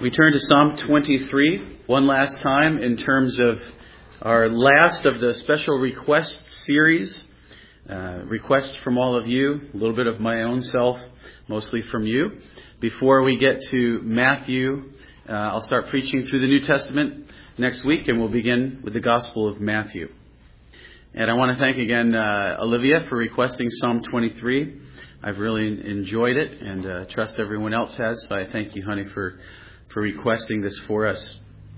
We turn to Psalm 23 one last time in terms of our last of the special request series. Requests from all of you, a little bit of my own self, mostly from you. Before we get to Matthew, I'll start preaching through the New Testament next week, and we'll begin with the Gospel of Matthew. And I want to thank again Olivia for requesting Psalm 23. I've really enjoyed it, and trust everyone else has. So I thank you, honey, for requesting this for us.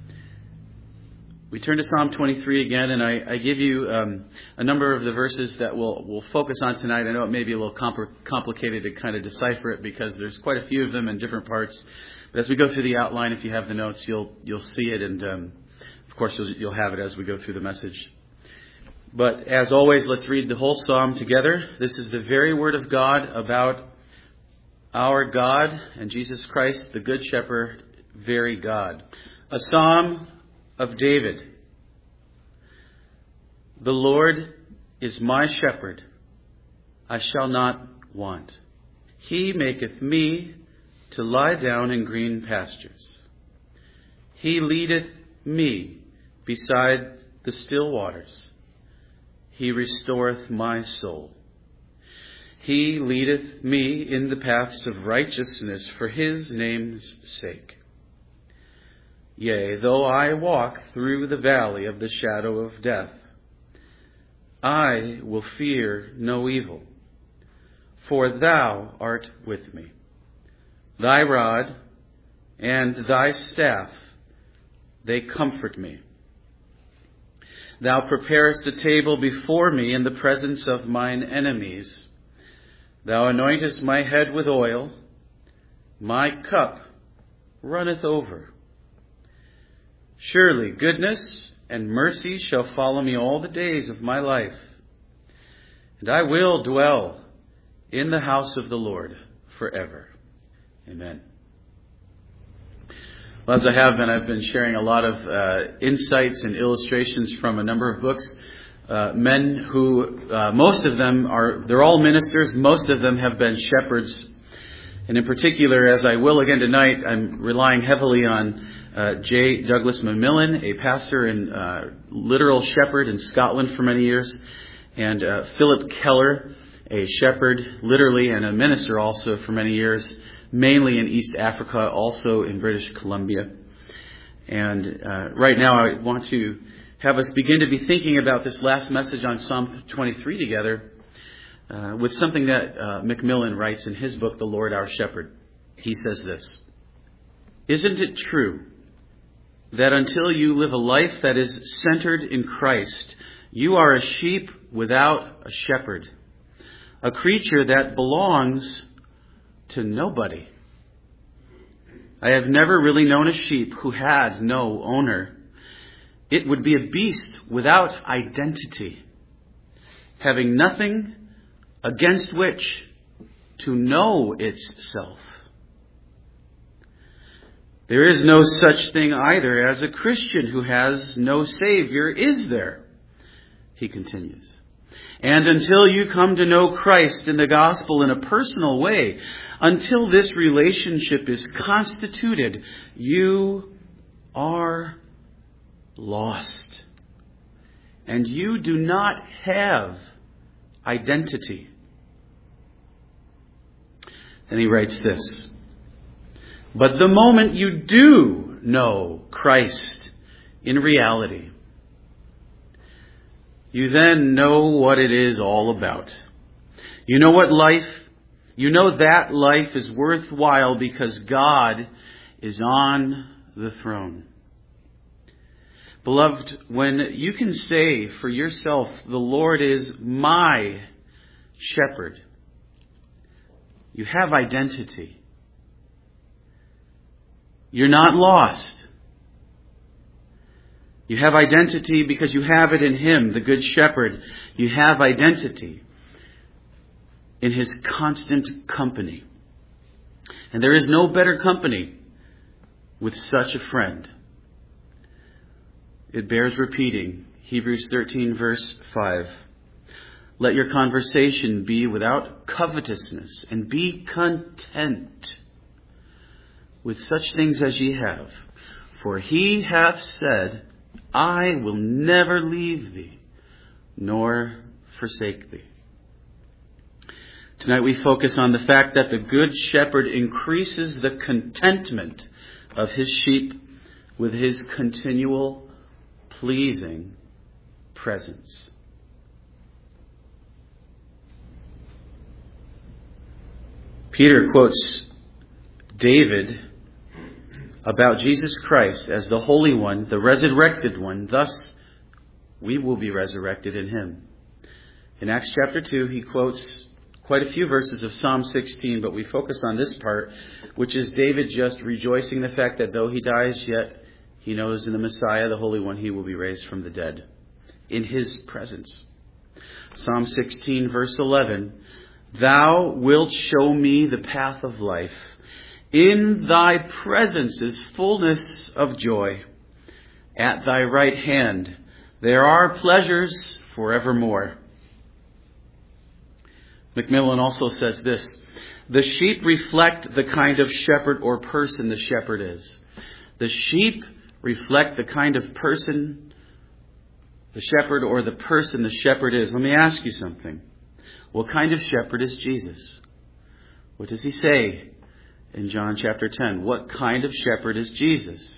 We turn to Psalm 23 again, and I give you a number of the verses that we'll focus on tonight. I know it may be a little complicated to kind of decipher it because there's quite a few of them in different parts. But as we go through the outline, if you have the notes, you'll see it, and of course you'll have it as we go through the message. But as always, let's read the whole psalm together. This is the very word of God about our God and Jesus Christ, the Good Shepherd, very God. A psalm of David. The Lord is my shepherd, I shall not want. He maketh me to lie down in green pastures. He leadeth me beside the still waters. He restoreth my soul. He leadeth me in the paths of righteousness for his name's sake. Yea, though I walk through the valley of the shadow of death, I will fear no evil, for thou art with me. Thy rod and thy staff, they comfort me. Thou preparest a table before me in the presence of mine enemies. Thou anointest my head with oil. My cup runneth over. Surely goodness and mercy shall follow me all the days of my life, and I will dwell in the house of the Lord forever. Amen. Well, as I've been sharing a lot of insights and illustrations from a number of books. Men who, most of them they're all ministers. Most of them have been shepherds. And in particular, as I will again tonight, I'm relying heavily on J. Douglas Macmillan, a pastor and literal shepherd in Scotland for many years, and Philip Keller, a shepherd literally and a minister also for many years, mainly in East Africa, also in British Columbia. And right now I want to have us begin to be thinking about this last message on Psalm 23 together with something that Macmillan writes in his book, The Lord Our Shepherd. He says this: Isn't it true that until you live a life that is centered in Christ, you are a sheep without a shepherd, a creature that belongs to nobody? I have never really known a sheep who had no owner. It would be a beast without identity, having nothing against which to know itself. There is no such thing either as a Christian who has no Savior, is there? He continues. And until you come to know Christ in the gospel in a personal way, until this relationship is constituted, you are lost. And you do not have identity. And he writes this: But the moment you do know Christ in reality, you then know what it is all about. You know that life is worthwhile because God is on the throne. Beloved, when you can say for yourself, the Lord is my shepherd, you have identity. You're not lost. You have identity because you have it in Him, the Good Shepherd. You have identity in His constant company. And there is no better company with such a friend. It bears repeating. Hebrews 13 verse 5. Let your conversation be without covetousness, and be content with such things as ye have. For he hath said, I will never leave thee, nor forsake thee. Tonight we focus on the fact that the Good Shepherd increases the contentment of his sheep with his continual, pleasing presence. Peter quotes David about Jesus Christ as the Holy One, the resurrected one. Thus, we will be resurrected in him. In Acts chapter 2, he quotes quite a few verses of Psalm 16, but we focus on this part, which is David just rejoicing the fact that though he dies, yet he knows in the Messiah, the Holy One, he will be raised from the dead in his presence. Psalm 16, verse 11, Thou wilt show me the path of life. In thy presence is fullness of joy. At thy right hand there are pleasures forevermore. Macmillan also says this, the sheep reflect the kind of shepherd or person the shepherd is. The sheep reflect the kind of person the shepherd or the person the shepherd is. Let me ask you something. What kind of shepherd is Jesus? What does he say in John chapter 10? What kind of shepherd is Jesus?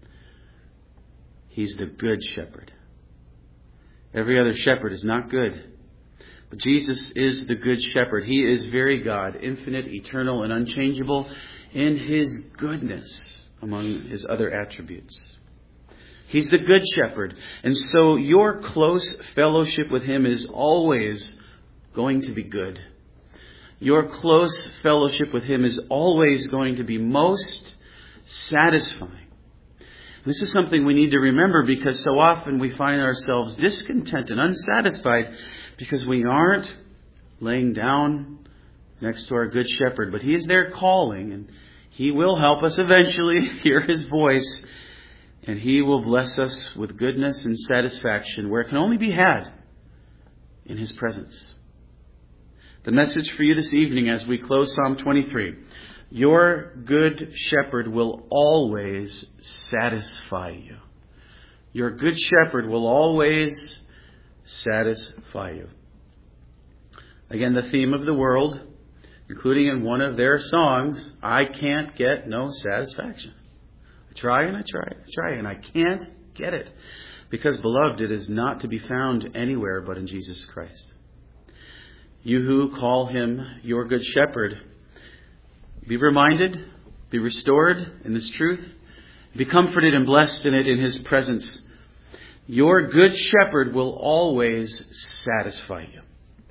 He's the good shepherd. Every other shepherd is not good. But Jesus is the good shepherd. He is very God, infinite, eternal, and unchangeable in his goodness among his other attributes. He's the good shepherd. And so your close fellowship with him is always going to be good. Your close fellowship with him is always going to be most satisfying. This is something we need to remember because so often we find ourselves discontent and unsatisfied because we aren't laying down next to our good shepherd. But he is there calling, and he will help us eventually hear his voice, and he will bless us with goodness and satisfaction where it can only be had in his presence. The message for you this evening as we close Psalm 23. Your good shepherd will always satisfy you. Your good shepherd will always satisfy you. Again, the theme of the world, including in one of their songs, I can't get no satisfaction. I try and I try and I try and I can't get it. Because, beloved, it is not to be found anywhere but in Jesus Christ. You who call him your good shepherd, be reminded, be restored in this truth, be comforted and blessed in it in his presence. Your good shepherd will always satisfy you.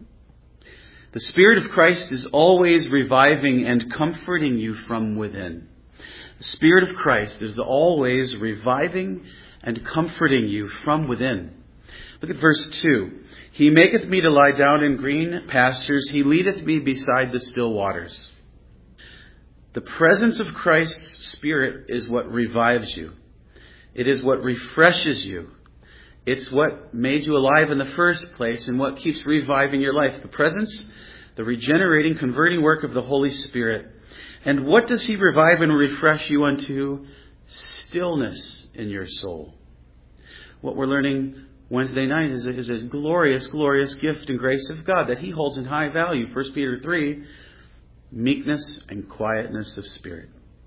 The Spirit of Christ is always reviving and comforting you from within. The Spirit of Christ is always reviving and comforting you from within. Look at verse 2. He maketh me to lie down in green pastures. He leadeth me beside the still waters. The presence of Christ's Spirit is what revives you. It is what refreshes you. It's what made you alive in the first place and what keeps reviving your life. The presence, the regenerating, converting work of the Holy Spirit. And what does he revive and refresh you unto? Stillness in your soul. What we're learning Wednesday night is a glorious, glorious gift and grace of God that he holds in high value. 1 Peter 3, meekness and quietness of spirit.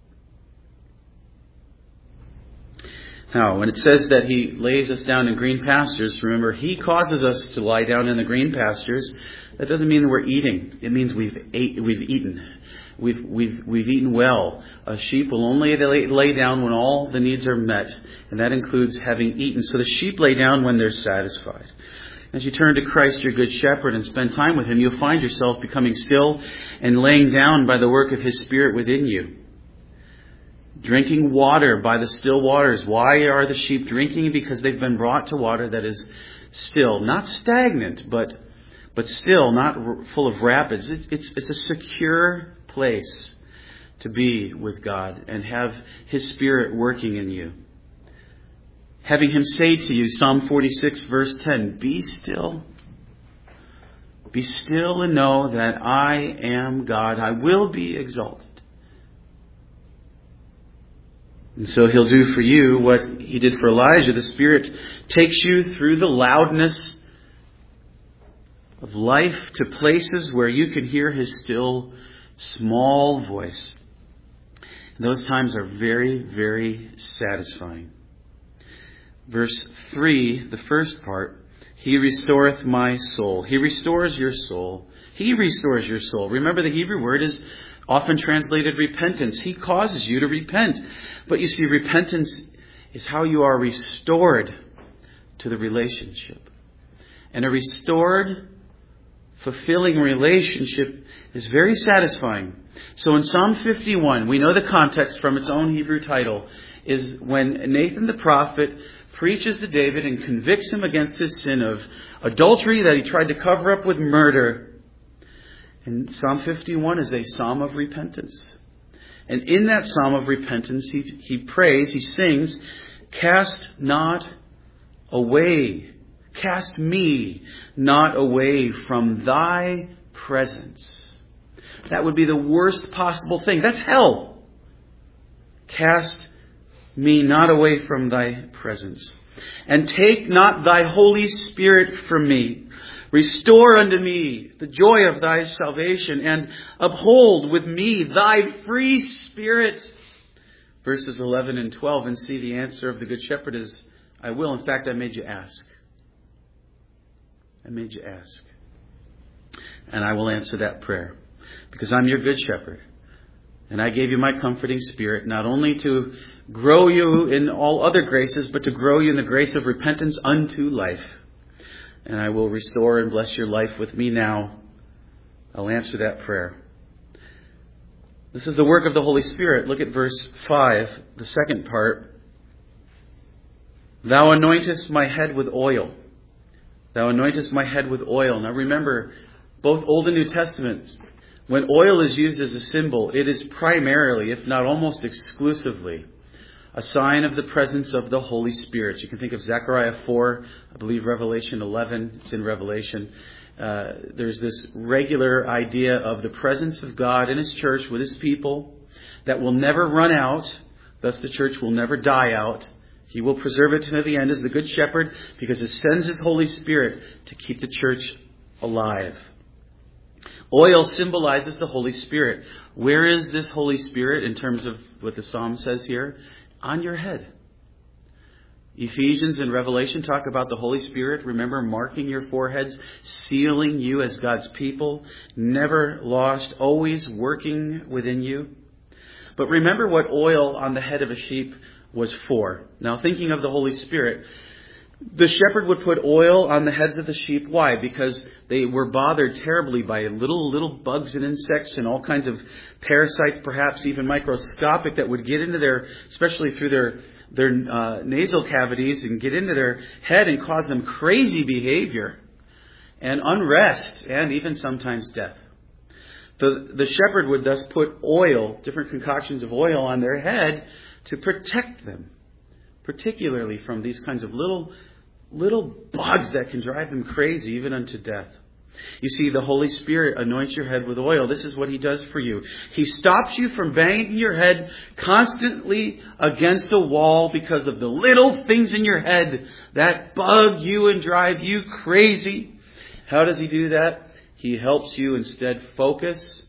Now, when it says that he lays us down in green pastures, remember, he causes us to lie down in the green pastures. That doesn't mean we're eating. It means we've eaten. We've eaten well. A sheep will only lay down when all the needs are met, and that includes having eaten. So the sheep lay down when they're satisfied. As you turn to Christ, your good shepherd, and spend time with him, you'll find yourself becoming still and laying down by the work of his Spirit within you. Drinking water by the still waters. Why are the sheep drinking? Because they've been brought to water that is still, not stagnant, but still, not full of rapids. It's a secure place to be with God and have his Spirit working in you. Having him say to you, Psalm 46 verse 10, be still. Be still and know that I am God. I will be exalted. And so He'll do for you what He did for Elijah. The Spirit takes you through the loudness of life to places where you can hear His still, small voice. And those times are very, very satisfying. Verse 3, the first part, He restoreth my soul. He restores your soul. He restores your soul. Remember, the Hebrew word is often translated repentance. He causes you to repent. But you see, repentance is how you are restored to the relationship. And a restored, fulfilling relationship is very satisfying. So in Psalm 51, we know the context from its own Hebrew title, is when Nathan the prophet preaches to David and convicts him against his sin of adultery that he tried to cover up with murder. And Psalm 51 is a psalm of repentance. And in that psalm of repentance, he prays, he sings, cast not away, cast me not away from thy presence. That would be the worst possible thing. That's hell. Cast me not away from thy presence. And take not thy Holy Spirit from me. Restore unto me the joy of thy salvation, and uphold with me thy free spirit. Verses 11 and 12, and see the answer of the Good Shepherd is, I will. In fact, I made you ask. I made you ask. And I will answer that prayer. Because I'm your Good Shepherd. And I gave you my comforting Spirit, not only to grow you in all other graces, but to grow you in the grace of repentance unto life. And I will restore and bless your life with me now. I'll answer that prayer. This is the work of the Holy Spirit. Look at verse 5, the second part. Thou anointest my head with oil. Thou anointest my head with oil. Now remember, both Old and New Testament, when oil is used as a symbol, it is primarily, if not almost exclusively, a sign of the presence of the Holy Spirit. You can think of Zechariah 4, I believe Revelation 11, it's in Revelation. There's this regular idea of the presence of God in His church with His people that will never run out. Thus the church will never die out. He will preserve it to the end as the Good Shepherd because He sends His Holy Spirit to keep the church alive. Oil symbolizes the Holy Spirit. Where is this Holy Spirit in terms of what the Psalm says here? On your head. Ephesians and Revelation talk about the Holy Spirit. Remember, marking your foreheads, sealing you as God's people, never lost, always working within you. But remember what oil on the head of a sheep was for. Now, thinking of the Holy Spirit, the shepherd would put oil on the heads of the sheep. Why? Because they were bothered terribly by little bugs and insects and all kinds of parasites, perhaps even microscopic, that would get into their, especially through their nasal cavities, and get into their head and cause them crazy behavior and unrest and even sometimes death. The shepherd would thus put oil, different concoctions of oil on their head to protect them, particularly from these kinds of little bugs that can drive them crazy, even unto death. You see, the Holy Spirit anoints your head with oil. This is what He does for you. He stops you from banging your head constantly against a wall because of the little things in your head that bug you and drive you crazy. How does He do that? He helps you instead focus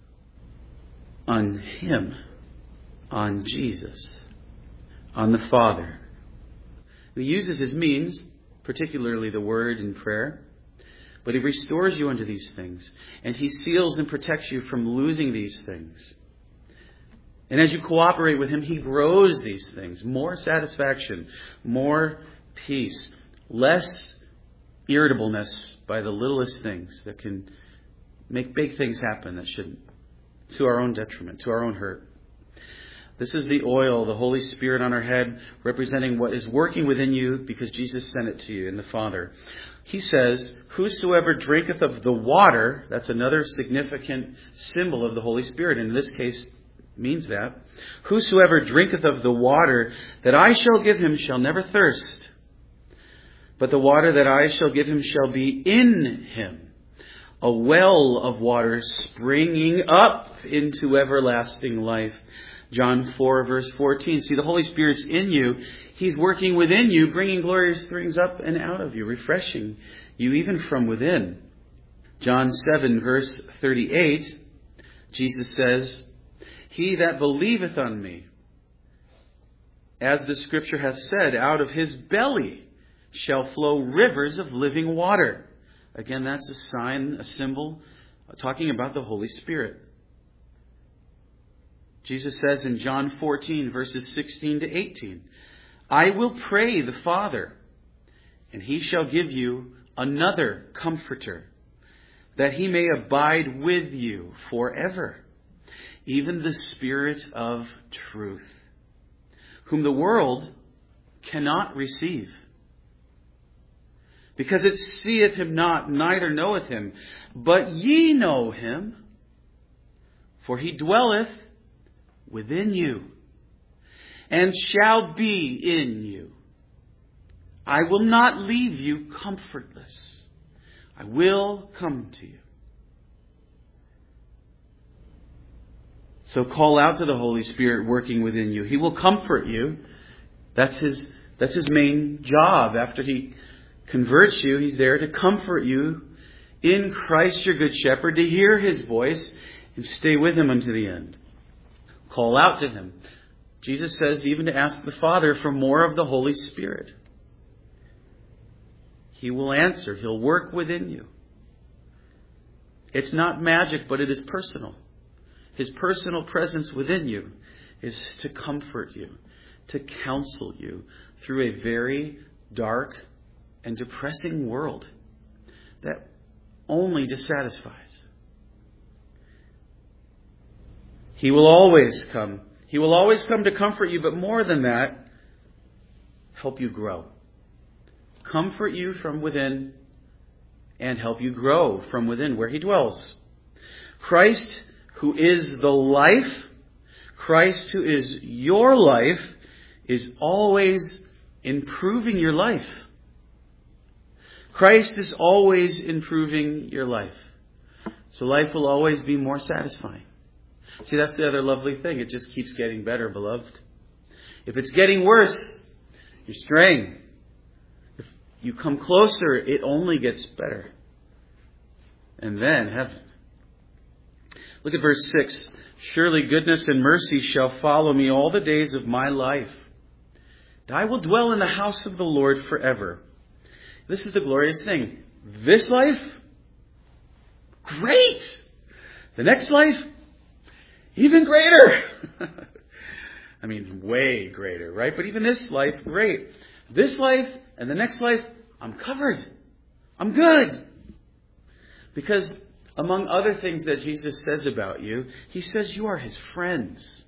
on Him, on Jesus, on the Father. He uses His means, particularly the Word and prayer, but He restores you unto these things, and He seals and protects you from losing these things. And as you cooperate with Him, He grows these things. More satisfaction, more peace, less irritableness by the littlest things that can make big things happen that shouldn't, to our own detriment, to our own hurt. This is the oil, the Holy Spirit on our head, representing what is working within you because Jesus sent it to you in the Father. He says, whosoever drinketh of the water, that's another significant symbol of the Holy Spirit. In this case, means that. Whosoever drinketh of the water that I shall give him shall never thirst. But the water that I shall give him shall be in him, a well of water springing up into everlasting life. John 4, verse 14. See, the Holy Spirit's in you. He's working within you, bringing glorious things up and out of you, refreshing you even from within. John 7, verse 38, Jesus says, "He that believeth on me, as the Scripture hath said, out of his belly shall flow rivers of living water." Again, that's a sign, a symbol, talking about the Holy Spirit. Jesus says in John 14, verses 16 to 18, "I will pray the Father, and he shall give you another Comforter, that he may abide with you forever, even the Spirit of truth, whom the world cannot receive, because it seeth him not, neither knoweth him. But ye know him, for he dwelleth within you, and shall be in you. I will not leave you comfortless. I will come to you." So call out to the Holy Spirit working within you. He will comfort you. That's his main job. After he converts you, he's there to comfort you in Christ your good shepherd, to hear his voice and stay with him unto the end. Call out to him. Jesus says even to ask the Father for more of the Holy Spirit. He will answer. He'll work within you. It's not magic, but it is personal. His personal presence within you is to comfort you, to counsel you through a very dark and depressing world that only dissatisfies. He will always come. He will always come to comfort you, but more than that, help you grow. Comfort you from within and help you grow from within where he dwells. Christ, who is the life, Christ, who is your life, is always improving your life. Christ is always improving your life. So life will always be more satisfying. See, that's the other lovely thing. It just keeps getting better, beloved. If it's getting worse, you're straying. If you come closer, it only gets better. And then heaven. Look at verse 6. "Surely goodness and mercy shall follow me all the days of my life. And I will dwell in the house of the Lord forever." This is the glorious thing. This life, great. The next life, even greater. I mean, way greater, right? But even this life, great. This life and the next life, I'm covered. I'm good. Because among other things that Jesus says about you, he says you are his friends.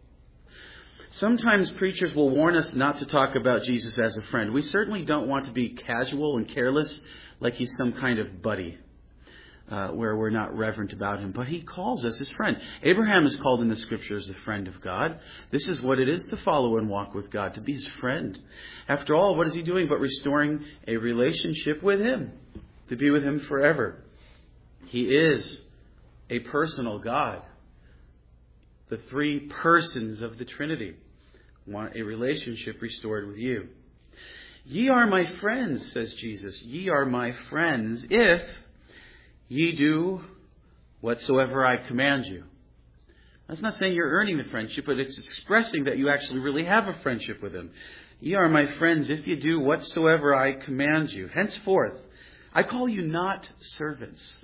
Sometimes preachers will warn us not to talk about Jesus as a friend. We certainly don't want to be casual and careless like he's some kind of buddy. Where we're not reverent about him. But he calls us his friend. Abraham is called in the Scriptures the friend of God. This is what it is to follow and walk with God, to be his friend. After all, what is he doing but restoring a relationship with him, to be with him forever? He is a personal God. The three persons of the Trinity want a relationship restored with you. "Ye are my friends," says Jesus. "Ye are my friends if ye do whatsoever I command you." That's not saying you're earning the friendship, but it's expressing that you actually really have a friendship with him. "Ye are my friends if ye do whatsoever I command you. Henceforth, I call you not servants.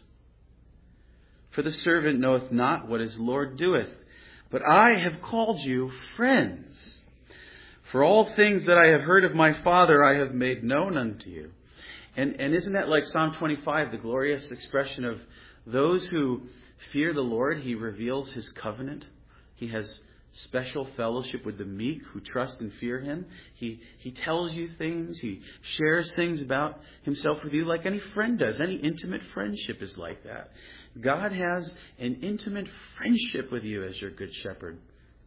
For the servant knoweth not what his Lord doeth. But I have called you friends. For all things that I have heard of my Father I have made known unto you." And isn't that like Psalm 25, the glorious expression of those who fear the Lord? He reveals his covenant. He has special fellowship with the meek who trust and fear him. He tells you things. He shares things about himself with you like any friend does. Any intimate friendship is like that. God has an intimate friendship with you as your good shepherd.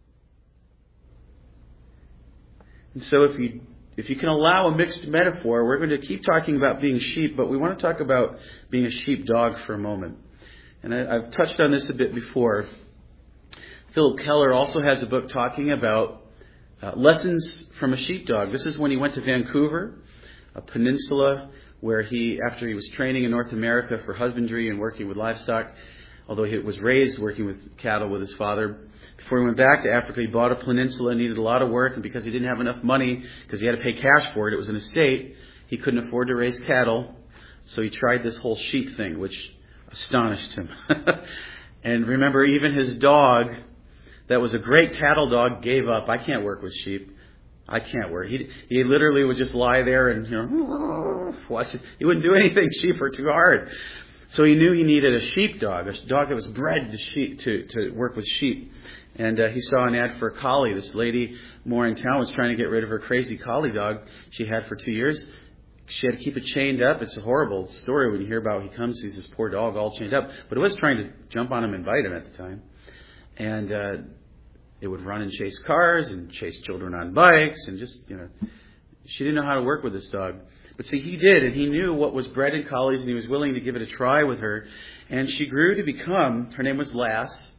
And so if you can allow a mixed metaphor, we're going to keep talking about being sheep, but we want to talk about being a sheepdog for a moment. And I've touched on this a bit before. Philip Keller also has a book talking about lessons from a sheepdog. This is when he went to Vancouver, a peninsula where after he was training in North America for husbandry and working with livestock, although he was raised working with cattle with his father. Before he went back to Africa, he bought a peninsula, needed a lot of work, and because he didn't have enough money, because he had to pay cash for it, it was an estate, he couldn't afford to raise cattle, so he tried this whole sheep thing, which astonished him. And remember, even his dog, that was a great cattle dog, gave up. I can't work with sheep. I can't work. He literally would just lie there and watch it. He wouldn't do anything. Sheep are too hard. So he knew he needed a sheepdog, a dog that was bred to work with sheep. And he saw an ad for a collie. This lady, more in town, was trying to get rid of her crazy collie dog she had for 2 years. She had to keep it chained up. It's a horrible story when you hear about he comes, sees this poor dog all chained up. But it was trying to jump on him and bite him at the time. And it would run and chase cars and chase children on bikes and just, she didn't know how to work with this dog. But see, he did, and he knew what was bred in collies, and he was willing to give it a try with her. And she grew to become, her name was Lass,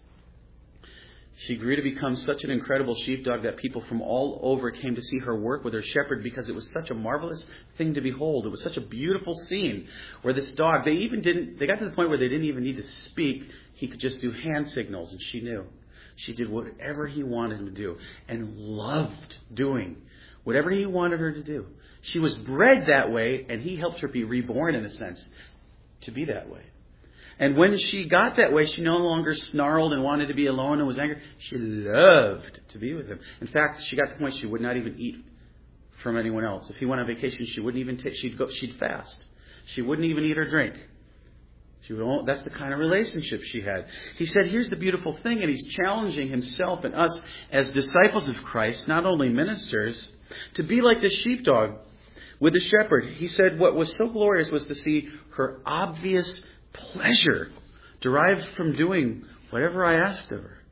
she grew to become such an incredible sheepdog that people from all over came to see her work with her shepherd because it was such a marvelous thing to behold. It was such a beautiful scene where this dog, they got to the point where they didn't even need to speak. He could just do hand signals, and she knew. She did whatever he wanted him to do and loved doing whatever he wanted her to do. She was bred that way, and he helped her be reborn, in a sense, to be that way. And when she got that way, she no longer snarled and wanted to be alone and was angry. She loved to be with him. In fact, she got to the point she would not even eat from anyone else. If he went on vacation, she wouldn't even she'd fast. She wouldn't even eat or drink. That's the kind of relationship she had. He said, here's the beautiful thing, and he's challenging himself and us as disciples of Christ, not only ministers, to be like the sheepdog with the shepherd. He said what was so glorious was to see her obvious pleasure derived from doing whatever I asked of her.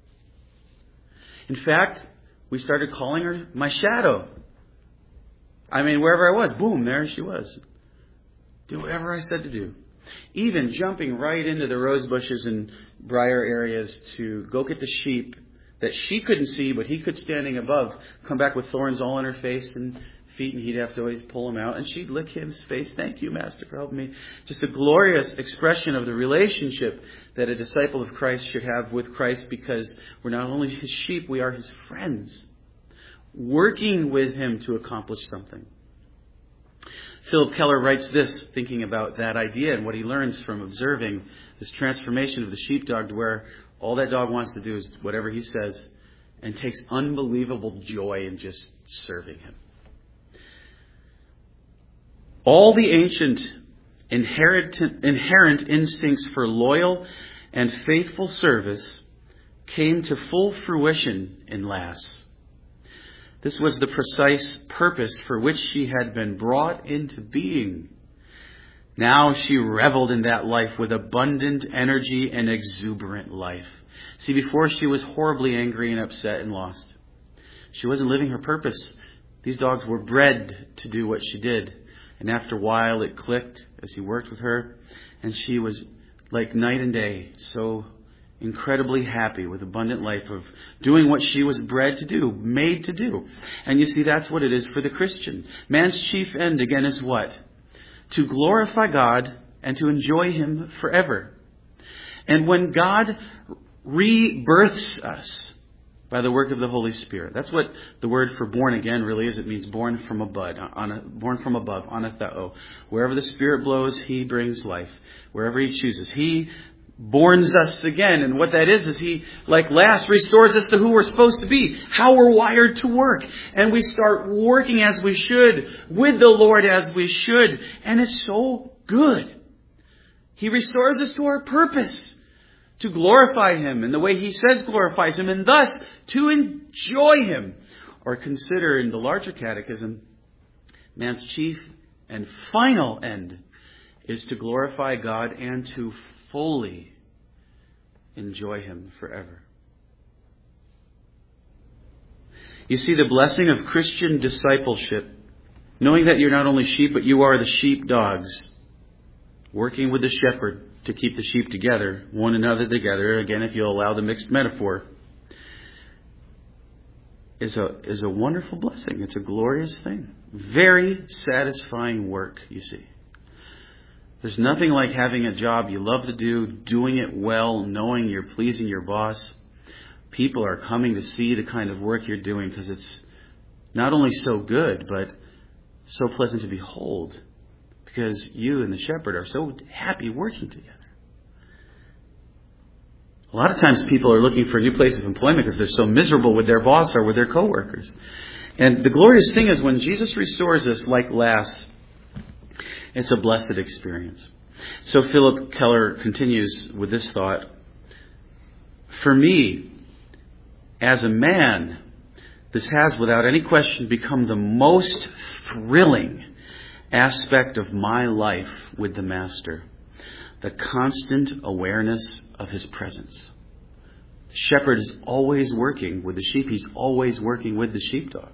In fact, we started calling her my shadow. Wherever I was, boom, there she was. Do whatever I said to do. Even jumping right into the rose bushes and briar areas to go get the sheep that she couldn't see, but he could, standing above, come back with thorns all on her face and feet, and he'd have to always pull them out. And she'd lick his face. Thank you, Master, for helping me. Just a glorious expression of the relationship that a disciple of Christ should have with Christ, because we're not only his sheep, we are his friends, working with him to accomplish something. Philip Keller writes this, thinking about that idea and what he learns from observing this transformation of the sheepdog to where all that dog wants to do is whatever he says, and takes unbelievable joy in just serving him. All the ancient inherent instincts for loyal and faithful service came to full fruition in Lass. This was the precise purpose for which she had been brought into being. Now she reveled in that life with abundant energy and exuberant life. See, before she was horribly angry and upset and lost. She wasn't living her purpose. These dogs were bred to do what she did. And after a while it clicked as he worked with her. And she was like night and day, so incredibly happy with abundant life of doing what she was bred to do, made to do. And you see, that's what it is for the Christian. Man's chief end, again, is what? To glorify God and to enjoy him forever. And when God rebirths us by the work of the Holy Spirit, that's what the word for born again really is. It means born from above, anatheo. Wherever the Spirit blows, he brings life. Wherever he chooses, he borns us again. And what that is he, like Lass, restores us to who we're supposed to be, how we're wired to work. And we start working as we should, with the Lord as we should. And it's so good. He restores us to our purpose, to glorify him in the way he says glorifies him, and thus to enjoy him. Or consider in the larger catechism, man's chief and final end is to glorify God and to fully enjoy him forever. You see, the blessing of Christian discipleship, knowing that you're not only sheep, but you are the sheepdogs, working with the shepherd to keep the sheep together, one another together, again, if you'll allow the mixed metaphor. is a wonderful blessing. It's a glorious thing. Very satisfying work, you see. There's nothing like having a job you love to do, doing it well, knowing you're pleasing your boss. People are coming to see the kind of work you're doing because it's not only so good, but so pleasant to behold. Because you and the shepherd are so happy working together. A lot of times people are looking for a new place of employment because they're so miserable with their boss or with their coworkers. And the glorious thing is when Jesus restores us like Lass, it's a blessed experience. So Philip Keller continues with this thought. For me, as a man, this has without any question become the most thrilling aspect of my life with the Master. The constant awareness of his presence. The shepherd is always working with the sheep. He's always working with the sheepdog.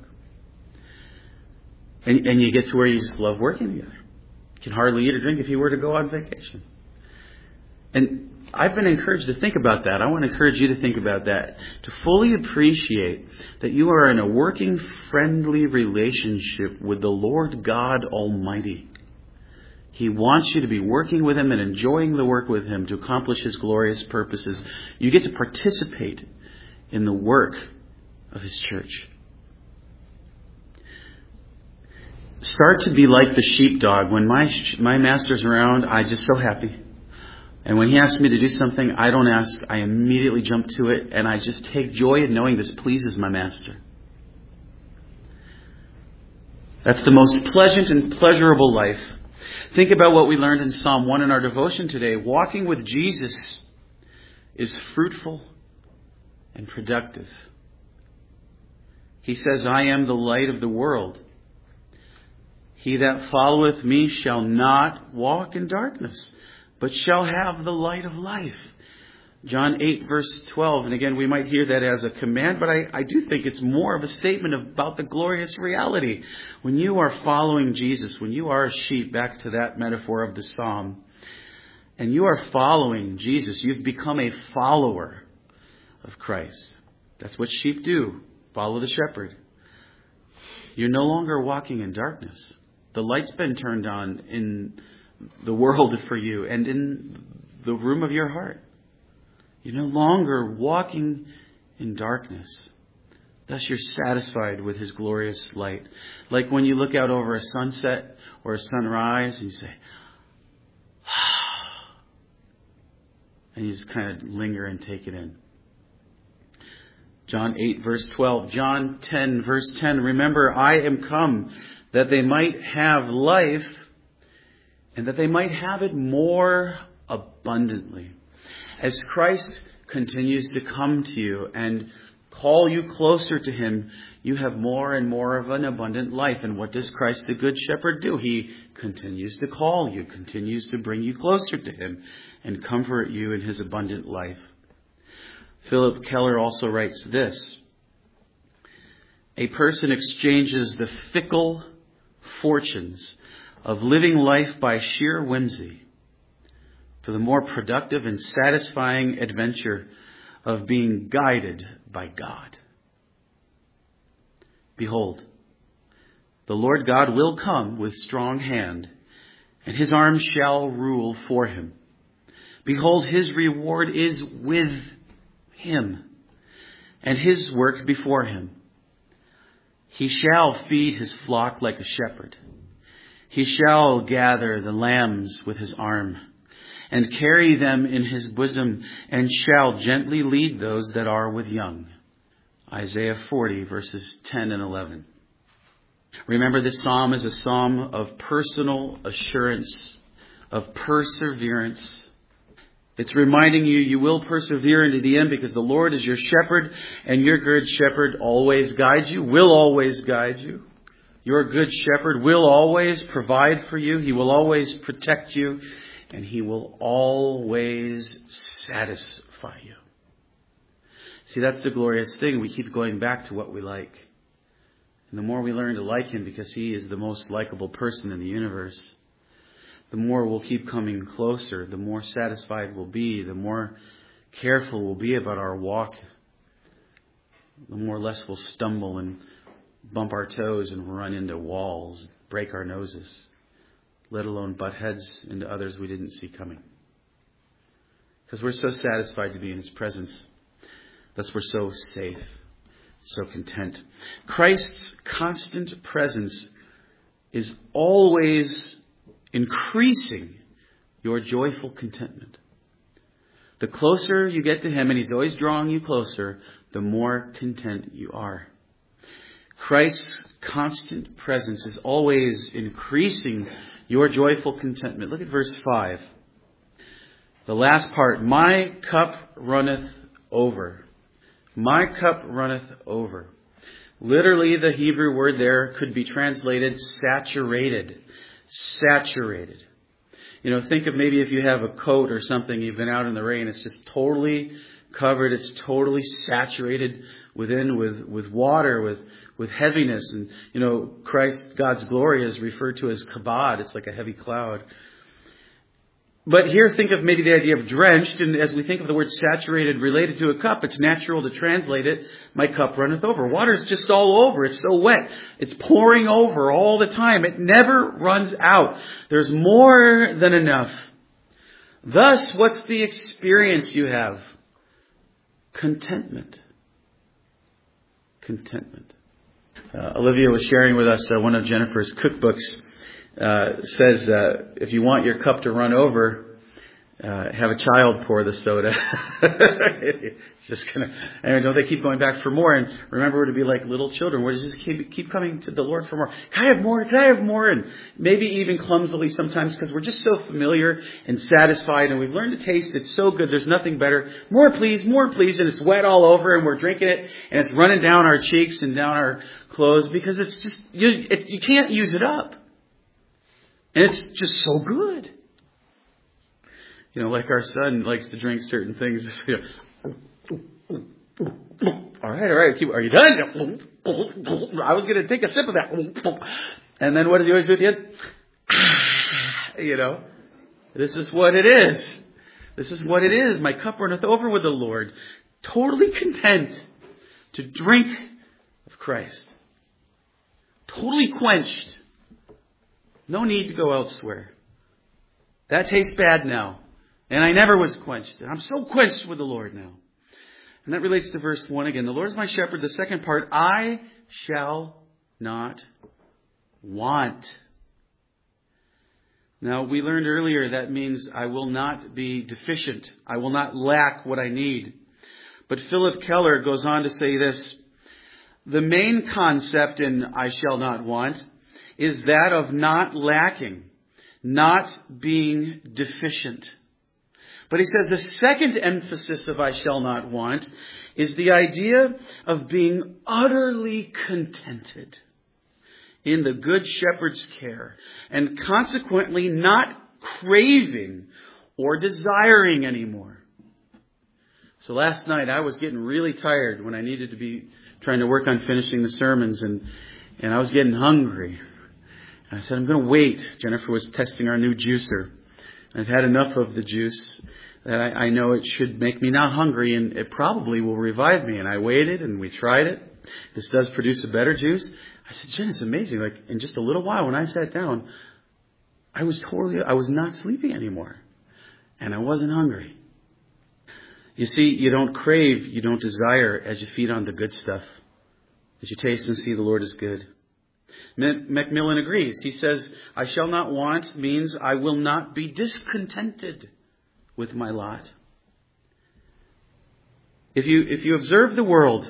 And you get to where you just love working together. You can hardly eat or drink if you were to go on vacation. And I've been encouraged to think about that. I want to encourage you to think about that. To fully appreciate that you are in a working, friendly relationship with the Lord God Almighty. He wants you to be working with Him and enjoying the work with Him to accomplish His glorious purposes. You get to participate in the work of His church. Start to be like the sheepdog. When my master's around, I'm just so happy. And when he asks me to do something, I don't ask. I immediately jump to it, and I just take joy in knowing this pleases my master. That's the most pleasant and pleasurable life. Think about what we learned in Psalm 1 in our devotion today. Walking with Jesus is fruitful and productive. He says, I am the light of the world. He that followeth me shall not walk in darkness, but shall have the light of life. John 8, verse 12. And again, we might hear that as a command, but I do think it's more of a statement about the glorious reality. When you are following Jesus, when you are a sheep, back to that metaphor of the psalm, and you are following Jesus, you've become a follower of Christ. That's what sheep do. Follow the shepherd. You're no longer walking in darkness. The light's been turned on in the world for you and in the room of your heart. You're no longer walking in darkness. Thus you're satisfied with His glorious light. Like when you look out over a sunset or a sunrise and you say, and you just kind of linger and take it in. John 8, verse 12. John 10, verse 10. Remember, I am come that they might have life and that they might have it more abundantly. As Christ continues to come to you and call you closer to Him, you have more and more of an abundant life. And what does Christ the Good Shepherd do? He continues to call you, continues to bring you closer to Him and comfort you in His abundant life. Philip Keller also writes this. A person exchanges the fickle fortunes of living life by sheer whimsy for the more productive and satisfying adventure of being guided by God. Behold, the Lord God will come with strong hand, and His arm shall rule for Him. Behold, His reward is with Him, and His work before Him. He shall feed His flock like a shepherd. He shall gather the lambs with His arm, and carry them in His bosom, and shall gently lead those that are with young. Isaiah 40, verses 10 and 11. Remember, this psalm is a psalm of personal assurance, of perseverance. It's reminding you, you will persevere into the end because the Lord is your shepherd, and your good shepherd always guides you, will always guide you. Your good shepherd will always provide for you. He will always protect you. And He will always satisfy you. See, that's the glorious thing. We keep going back to what we like. And the more we learn to like Him because He is the most likable person in the universe, the more we'll keep coming closer, the more satisfied we'll be, the more careful we'll be about our walk the more less we'll stumble and bump our toes and run into walls, break our noses, let alone butt heads into others we didn't see coming. Because we're so satisfied to be in His presence. Thus we're so safe, so content. Christ's constant presence is always increasing your joyful contentment. The closer you get to Him, and He's always drawing you closer, the more content you are. Christ's constant presence is always increasing your joyful contentment. Look at verse 5. The last part, my cup runneth over. My cup runneth over. Literally, the Hebrew word there could be translated saturated. Saturated. Think of maybe if you have a coat or something, you've been out in the rain, it's just totally covered, it's totally saturated within with water, with heaviness. And, Christ, God's glory is referred to as kabod. It's like a heavy cloud. But here, think of maybe the idea of drenched, and as we think of the word saturated related to a cup, it's natural to translate it, my cup runneth over. Water's just all over. It's so wet. It's pouring over all the time. It never runs out. There's more than enough. Thus, what's the experience you have? Contentment. Contentment. Olivia was sharing with us one of Jennifer's cookbooks. Says if you want your cup to run over, have a child pour the soda. It's just anyway, don't they keep going back for more? And remember to be like little children, where just keep coming to the Lord for more. Can I have more? Can I have more? And maybe even clumsily sometimes, because we're just so familiar and satisfied, and we've learned to taste it so good. There's nothing better. More please, and it's wet all over, and we're drinking it, and it's running down our cheeks and down our clothes because it's just you can't use it up. And it's just so good. Like our son likes to drink certain things. All right. Are you done? I was going to take a sip of that. And then what does he always do at the end? This is what it is. This is what it is. My cup runneth over with the Lord. Totally content to drink of Christ. Totally quenched. No need to go elsewhere. That tastes bad now. And I never was quenched. And I'm so quenched with the Lord now. And that relates to verse 1 again. The Lord is my shepherd. The second part, I shall not want. Now, we learned earlier that means I will not be deficient. I will not lack what I need. But Philip Keller goes on to say this. The main concept in I shall not want is that of not lacking, not being deficient. But he says the second emphasis of I shall not want is the idea of being utterly contented in the Good Shepherd's care and consequently not craving or desiring anymore. So last night I was getting really tired when I needed to be trying to work on finishing the sermons and I was getting hungry. I said, I'm going to wait. Jennifer was testing our new juicer. I've had enough of the juice that I know it should make me not hungry, and it probably will revive me. And I waited, and we tried it. This does produce a better juice. I said, Jen, it's amazing. Like, in just a little while, when I sat down, I was not sleeping anymore. And I wasn't hungry. You see, you don't crave, you don't desire as you feed on the good stuff. As you taste and see the Lord is good. Macmillan agrees. He says, I shall not want means I will not be discontented with my lot. If you observe the world,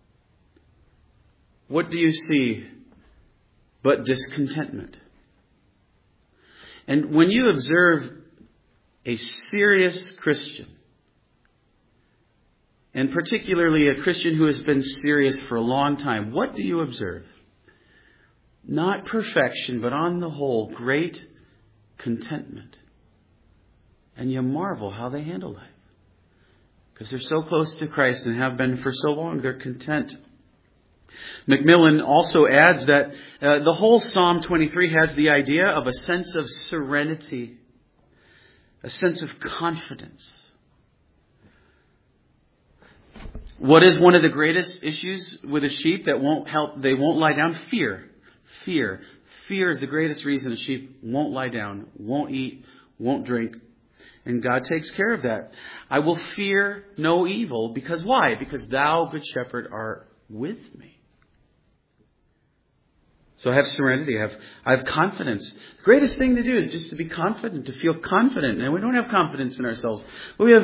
what do you see but discontentment? And when you observe a serious Christian, and particularly a Christian who has been serious for a long time, what do you observe? Not perfection, but on the whole, great contentment. And you marvel how they handle life. Because they're so close to Christ and have been for so long, they're content. Macmillan also adds that the whole Psalm 23 has the idea of a sense of serenity, a sense of confidence. What is one of the greatest issues with a sheep that they won't lie down? Fear. Fear. Fear is the greatest reason a sheep won't lie down, won't eat, won't drink. And God takes care of that. I will fear no evil. Because why? Because thou, good shepherd, art with me. So I have serenity. I have confidence. The greatest thing to do is just to be confident, to feel confident. And we don't have confidence in ourselves, but we have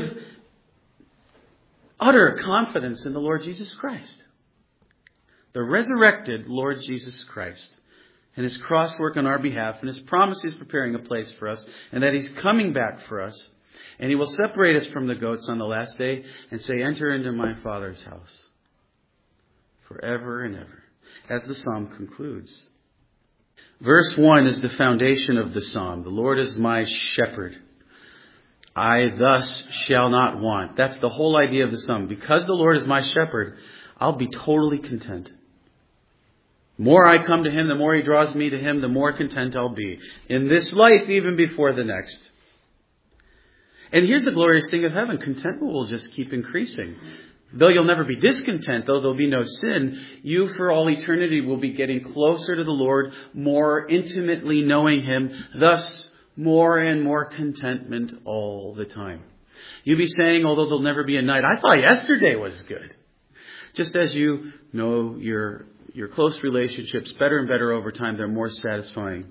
utter confidence in the Lord Jesus Christ. The resurrected Lord Jesus Christ. And His cross work on our behalf. And His promise He's preparing a place for us. And that He's coming back for us. And He will separate us from the goats on the last day. And say, enter into my Father's house. Forever and ever. As the psalm concludes. Verse 1 is the foundation of the psalm. The Lord is my shepherd. I thus shall not want. That's the whole idea of the psalm. Because the Lord is my shepherd, I'll be totally content. The more I come to Him, the more He draws me to Him, the more content I'll be. In this life, even before the next. And here's the glorious thing of heaven. Contentment will just keep increasing. Though you'll never be discontent, though there'll be no sin, you for all eternity will be getting closer to the Lord, more intimately knowing Him, thus more and more contentment all the time. You'll be saying, although there'll never be a night, I thought yesterday was good. Just as you know your close relationships better and better over time, they're more satisfying.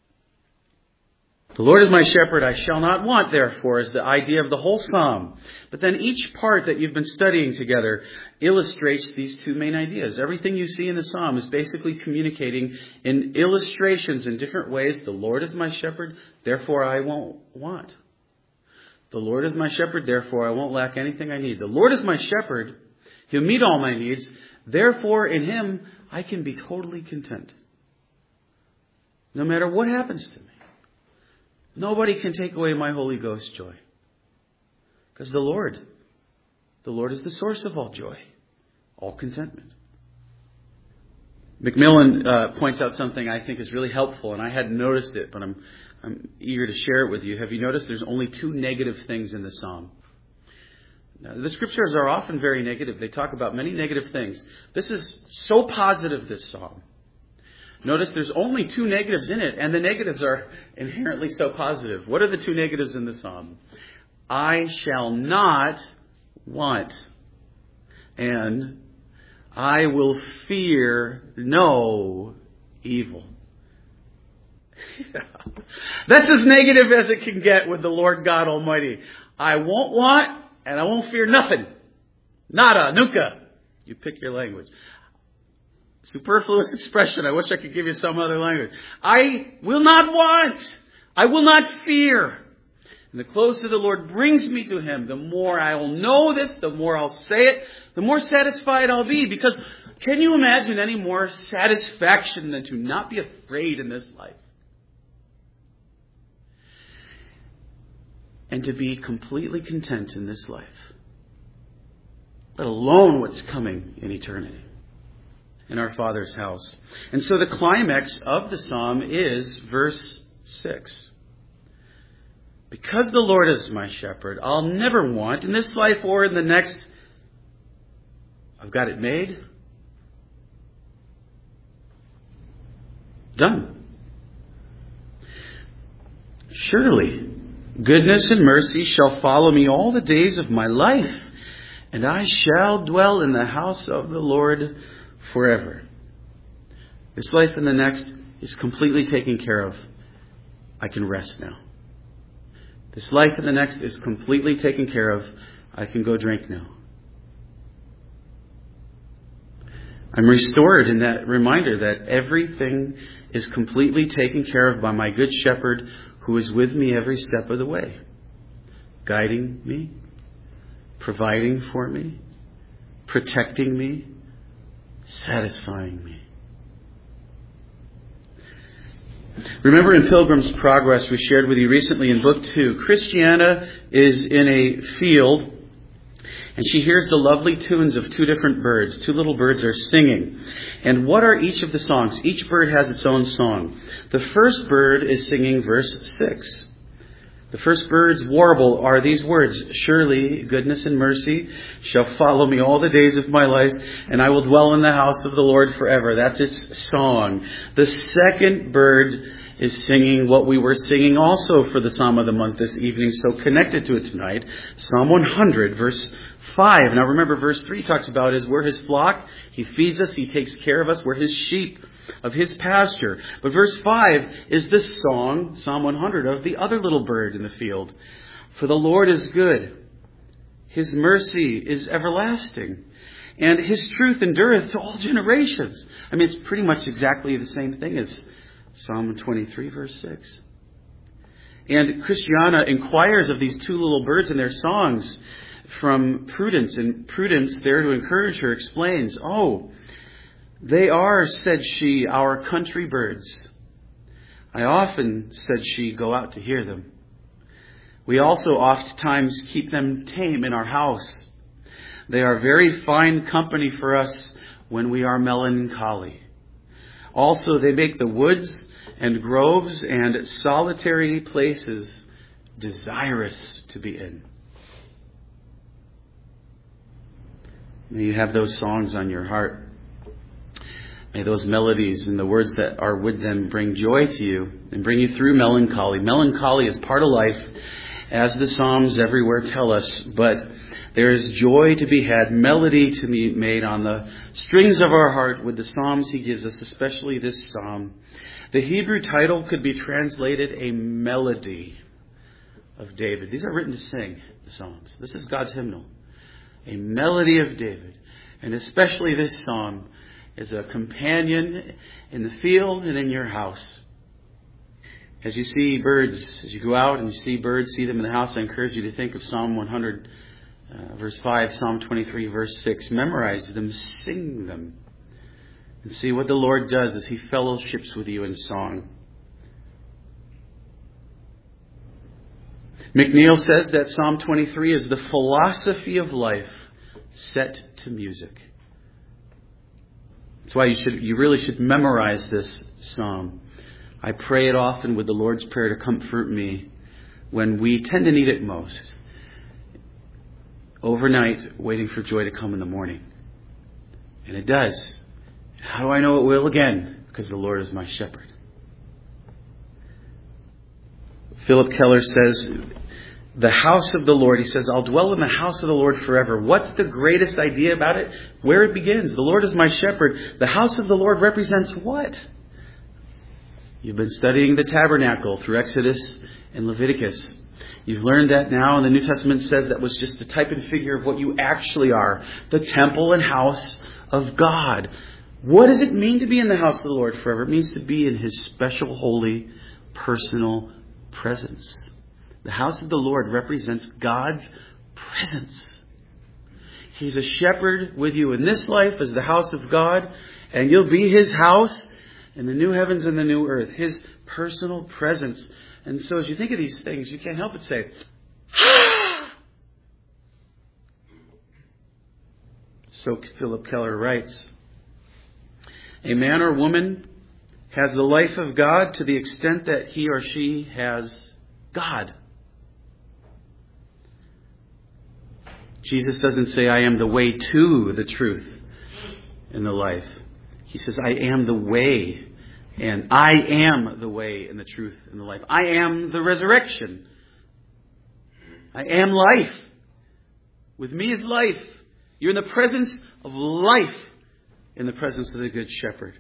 The Lord is my shepherd, I shall not want, therefore, is the idea of the whole psalm. But then each part that you've been studying together illustrates these two main ideas. Everything you see in the psalm is basically communicating in illustrations in different ways. The Lord is my shepherd, therefore I won't want. The Lord is my shepherd, therefore I won't lack anything I need. The Lord is my shepherd, He'll meet all my needs, therefore in Him I can be totally content. No matter what happens to me. Nobody can take away my Holy Ghost joy. Because the Lord is the source of all joy, all contentment. Macmillan points out something I think is really helpful, and I hadn't noticed it, but I'm eager to share it with you. Have you noticed there's only two negative things in the psalm? Now, the scriptures are often very negative. They talk about many negative things. This is so positive, this psalm. Notice there's only two negatives in it, and the negatives are inherently so positive. What are the two negatives in the psalm? I shall not want, and I will fear no evil. That's as negative as it can get with the Lord God Almighty. I won't want, and I won't fear nothing. Nada, nunca. You pick your language. Superfluous expression. I wish I could give you some other language. I will not want. I will not fear. And the closer the Lord brings me to Him, the more I will know this, the more I'll say it, the more satisfied I'll be. Because can you imagine any more satisfaction than to not be afraid in this life? And to be completely content in this life. Let alone what's coming in eternity. In our Father's house. And so the climax of the psalm is verse 6. Because the Lord is my shepherd, I'll never want in this life or in the next. I've got it made. Done. Surely, goodness and mercy shall follow me all the days of my life, and I shall dwell in the house of the Lord forever. This life and the next is completely taken care of. I can rest now. This life and the next is completely taken care of. I can go drink now. I'm restored in that reminder that everything is completely taken care of by my good shepherd who is with me every step of the way. Guiding me, providing for me, protecting me, satisfying me. Remember in Pilgrim's Progress we shared with you recently in Book 2, Christiana is in a field and she hears the lovely tunes of two different birds. Two little birds are singing. And what are each of the songs? Each bird has its own song. The first bird is singing verse 6. The first birds warble are these words, "Surely goodness and mercy shall follow me all the days of my life, and I will dwell in the house of the Lord forever." That's its song. The second bird is singing what we were singing also for the Psalm of the Month this evening, so connected to it tonight. Psalm 100, verse 5. Now remember, verse 3 talks about we're His flock. He feeds us. He takes care of us. We're His sheep of His pasture. But verse 5 is the song, Psalm 100, of the other little bird in the field. For the Lord is good. His mercy is everlasting. And His truth endureth to all generations. I mean, it's pretty much exactly the same thing as Psalm 23, verse 6. And Christiana inquires of these two little birds and their songs from Prudence. And Prudence, there to encourage her, explains, "Oh, they are," said she, "our country birds. I often," said she, "go out to hear them. We also oft times keep them tame in our house. They are very fine company for us when we are melancholy. Also, they make the woods and groves and solitary places desirous to be in." May you have those songs on your heart. May those melodies and the words that are with them bring joy to you and bring you through melancholy. Melancholy is part of life, as the Psalms everywhere tell us, but there is joy to be had, melody to be made on the strings of our heart with the Psalms He gives us, especially this Psalm. The Hebrew title could be translated a melody of David. These are written to sing, the Psalms. This is God's hymnal. A melody of David. And especially this psalm is a companion in the field and in your house. As you see birds, as you go out and you see birds, see them in the house, I encourage you to think of Psalm 100, verse 5, Psalm 23, verse 6. Memorize them, sing them, and see what the Lord does as He fellowships with you in song. McNeil says that Psalm 23 is the philosophy of life set to music. That's why you really should memorize this psalm. I pray it often with the Lord's Prayer to comfort me when we tend to need it most. Overnight, waiting for joy to come in the morning. And it does. How do I know it will again? Because the Lord is my shepherd. Philip Keller says, the house of the Lord, he says, I'll dwell in the house of the Lord forever. What's the greatest idea about it? Where it begins. The Lord is my shepherd. The house of the Lord represents what? You've been studying the tabernacle through Exodus and Leviticus. You've learned that now, and the New Testament says that was just the type and figure of what you actually are. The temple and house of God. What does it mean to be in the house of the Lord forever? It means to be in His special, holy, personal presence. The house of the Lord represents God's presence. He's a shepherd with you in this life as the house of God, and you'll be His house in the new heavens and the new earth. His personal presence. And so as you think of these things, you can't help but say, so Philip Keller writes, a man or woman has the life of God to the extent that he or she has God. Jesus doesn't say, I am the way to the truth and the life. He says, I am the way, and I am the way and the truth and the life. I am the resurrection. I am life. With me is life. You're in the presence of life, in the presence of the Good Shepherd.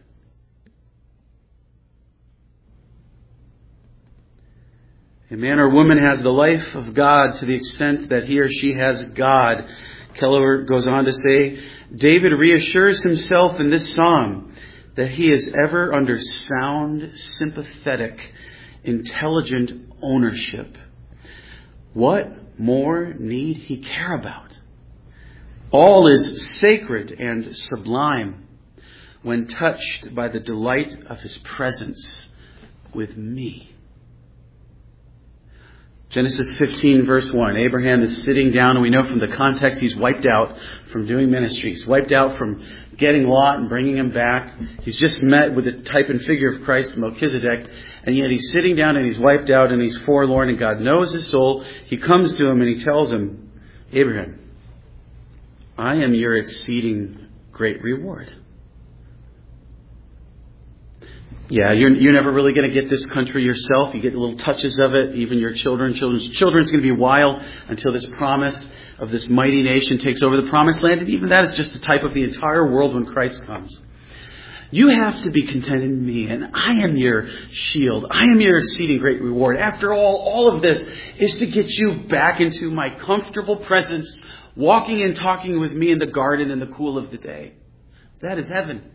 A man or woman has the life of God to the extent that he or she has God. Keller goes on to say, David reassures himself in this psalm that he is ever under sound, sympathetic, intelligent ownership. What more need he care about? All is sacred and sublime when touched by the delight of His presence with me. Genesis 15 verse 1. Abraham is sitting down, and we know from the context he's wiped out from doing ministry. He's wiped out from getting Lot and bringing him back. He's just met with the type and figure of Christ, Melchizedek, and yet he's sitting down and he's wiped out and he's forlorn, and God knows his soul. He comes to him and he tells him, Abraham, I am your exceeding great reward. Yeah, you're never really going to get this country yourself. You get little touches of it. Even your children's going to be a while until this promise of this mighty nation takes over the promised land. And even that is just the type of the entire world when Christ comes. You have to be content in me, and I am your shield. I am your exceeding great reward. After all of this is to get you back into my comfortable presence, walking and talking with me in the garden in the cool of the day. That is heaven.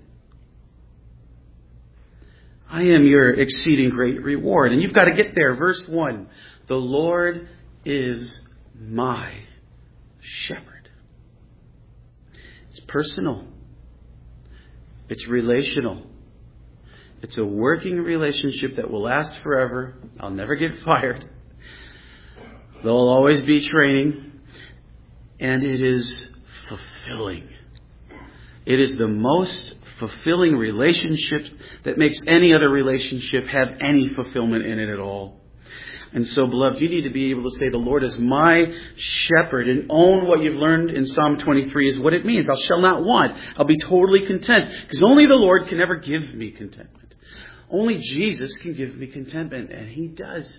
I am your exceeding great reward. And you've got to get there. Verse 1. The Lord is my shepherd. It's personal. It's relational. It's a working relationship that will last forever. I'll never get fired. There'll always be training. And it is fulfilling. It is the most fulfilling relationship that makes any other relationship have any fulfillment in it at all. And so, beloved, you need to be able to say, the Lord is my shepherd, and own what you've learned in Psalm 23 is what it means. I shall not want. I'll be totally content. Because only the Lord can ever give me contentment. Only Jesus can give me contentment, and He does.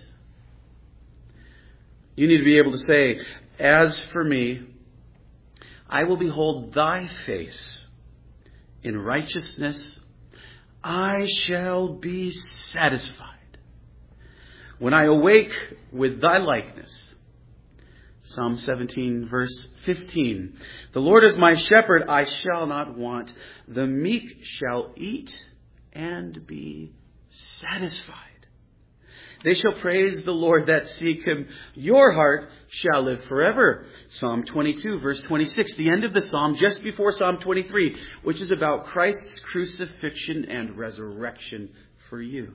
You need to be able to say, as for me, I will behold thy face. In righteousness, I shall be satisfied. When I awake with thy likeness. Psalm 17, verse 15. The Lord is my shepherd, I shall not want. The meek shall eat and be satisfied. They shall praise the Lord that seek Him. Your heart shall live forever. Psalm 22, verse 26, the end of the psalm, just before Psalm 23, which is about Christ's crucifixion and resurrection for you.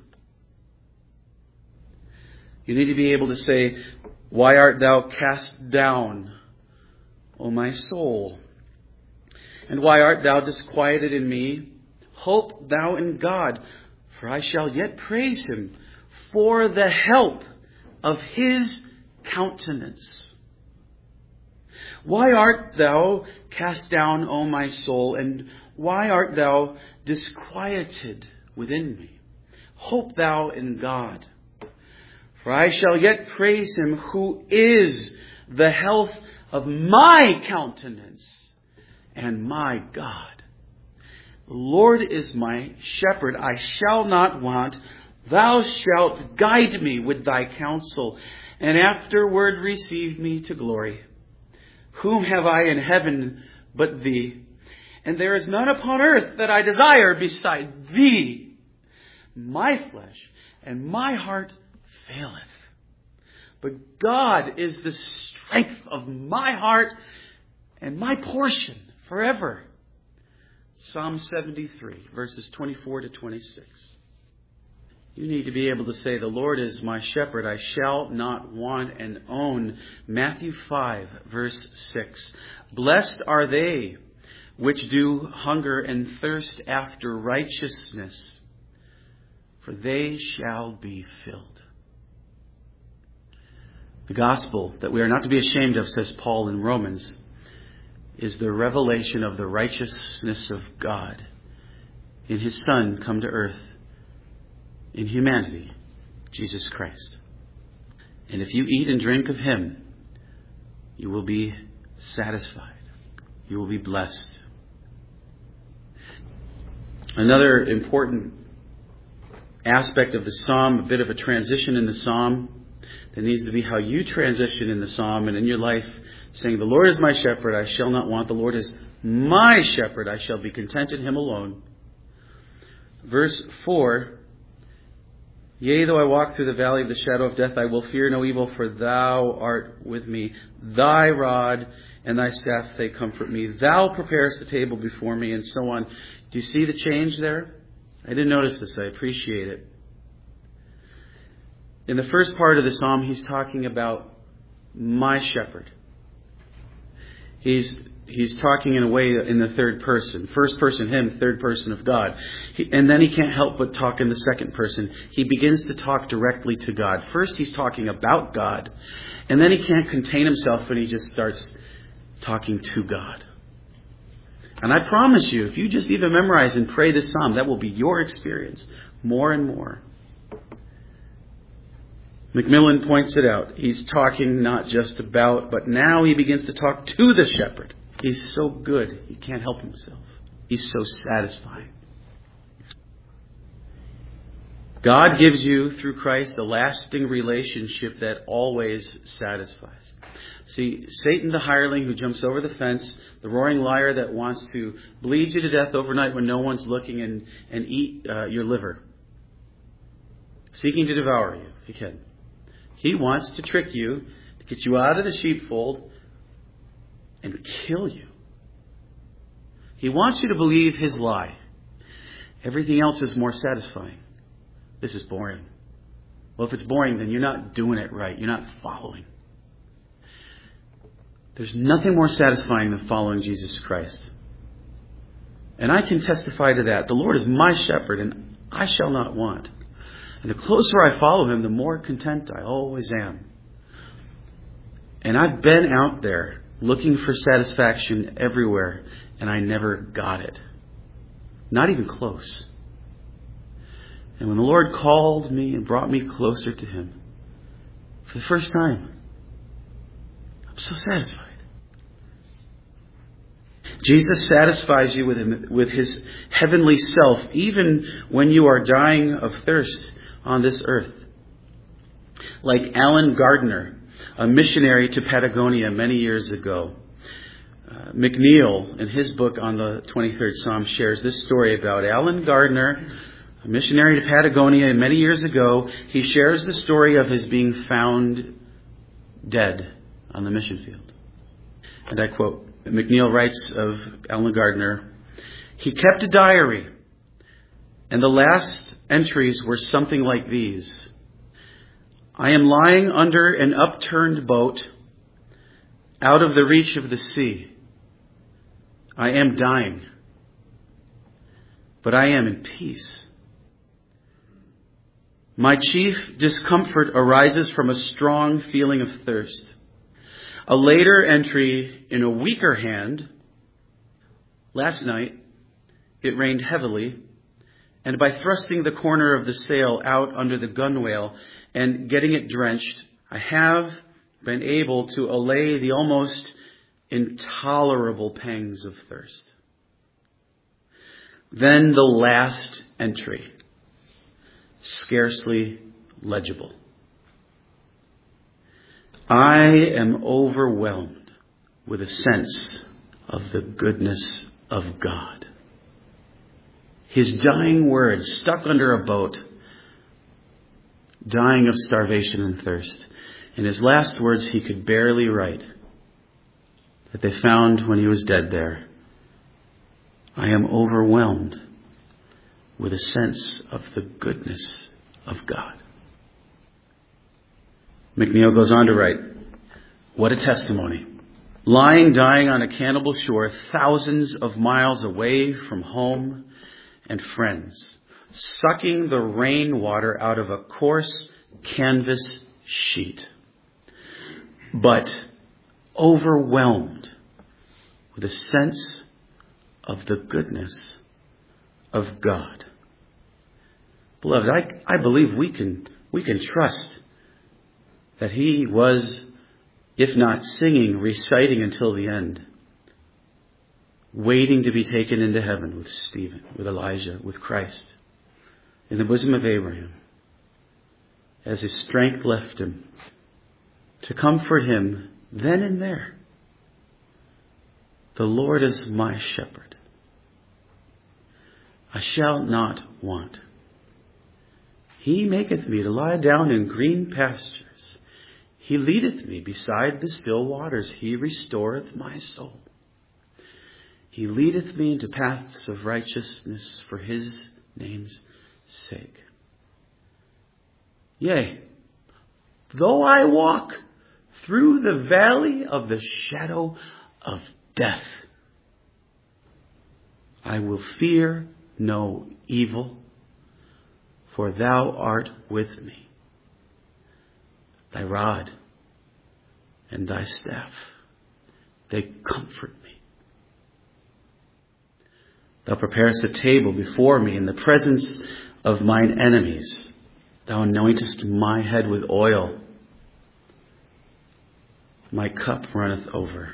You need to be able to say, why art thou cast down, O my soul? And why art thou disquieted in me? Hope thou in God, for I shall yet praise Him for the help of His countenance. Why art thou cast down, O my soul, and why art thou disquieted within me? Hope thou in God, for I shall yet praise Him who is the health of my countenance and my God. The Lord is my shepherd, I shall not want. Thou shalt guide me with thy counsel, and afterward receive me to glory. Whom have I in heaven but thee? And there is none upon earth that I desire beside thee. My flesh and my heart faileth, but God is the strength of my heart and my portion forever. Psalm 73, verses 24 to 26. You need to be able to say, the Lord is my shepherd, I shall not want, and own. Matthew 5, verse 6. Blessed are they which do hunger and thirst after righteousness, for they shall be filled. The gospel that we are not to be ashamed of, says Paul in Romans, is the revelation of the righteousness of God in His Son come to earth in humanity, Jesus Christ. And if you eat and drink of Him, you will be satisfied. You will be blessed. Another important aspect of the psalm, a bit of a transition in the psalm, that needs to be how you transition in the psalm and in your life, saying, the Lord is my shepherd, I shall not want. The Lord is my shepherd, I shall be content in Him alone. Verse 4, yea, though I walk through the valley of the shadow of death, I will fear no evil, for thou art with me. Thy rod and thy staff, they comfort me. Thou preparest a table before me, and so on. Do you see the change there? I didn't notice this. I appreciate it. In the first part of the psalm, he's talking about my shepherd. He's talking in a way in the third person. First person him, third person of God. And then he can't help but talk in the second person. He begins to talk directly to God. First he's talking about God. And then he can't contain himself and he just starts talking to God. And I promise you, if you just even memorize and pray this psalm, that will be your experience more and more. Macmillan points it out. He's talking not just about, but now he begins to talk to the shepherd. He's so good, he can't help himself. He's so satisfying. God gives you, through Christ, a lasting relationship that always satisfies. See, Satan the hireling who jumps over the fence, the roaring liar that wants to bleed you to death overnight when no one's looking and eat your liver, seeking to devour you, if he can. He wants to trick you, to get you out of the sheepfold and kill you. He wants you to believe his lie. Everything else is more satisfying. This is boring. Well, if it's boring, then you're not doing it right. You're not following. There's nothing more satisfying than following Jesus Christ. And I can testify to that. The Lord is my shepherd, and I shall not want. And the closer I follow him, the more content I always am. And I've been out there looking for satisfaction everywhere, and I never got it. Not even close. And when the Lord called me and brought me closer to him, for the first time, I'm so satisfied. Jesus satisfies you with his heavenly self, even when you are dying of thirst on this earth. Like Alan Gardner, a missionary to Patagonia many years ago. McNeil, in his book on the 23rd Psalm, shares this story about Alan Gardner, a missionary to Patagonia many years ago. He shares the story of his being found dead on the mission field. And I quote, McNeil writes of Alan Gardner, he kept a diary, and the last entries were something like these. I am lying under an upturned boat, out of the reach of the sea. I am dying, but I am in peace. My chief discomfort arises from a strong feeling of thirst. A later entry in a weaker hand. Last night, it rained heavily, and by thrusting the corner of the sail out under the gunwale and getting it drenched, I have been able to allay the almost intolerable pangs of thirst. Then the last entry, scarcely legible. I am overwhelmed with a sense of the goodness of God. His dying words, stuck under a boat, dying of starvation and thirst. In his last words he could barely write, that they found when he was dead there. I am overwhelmed with a sense of the goodness of God. McNeil goes on to write, what a testimony. Lying dying on a cannibal shore, thousands of miles away from home and friends, sucking the rainwater out of a coarse canvas sheet, but overwhelmed with a sense of the goodness of God. Beloved, I believe we can trust that he was, if not singing, reciting until the end, waiting to be taken into heaven with Stephen, with Elijah, with Christ, in the bosom of Abraham, as his strength left him, to comfort him then and there. The Lord is my shepherd. I shall not want. He maketh me to lie down in green pastures. He leadeth me beside the still waters. He restoreth my soul. He leadeth me into paths of righteousness for his name's sake. Yea, Though I walk through the valley of the shadow of death, I will fear no evil, for thou art with me. Thy rod and thy staff, they comfort me. Thou preparest a table before me in the presence of mine enemies. Thou anointest my head with oil. My cup runneth over.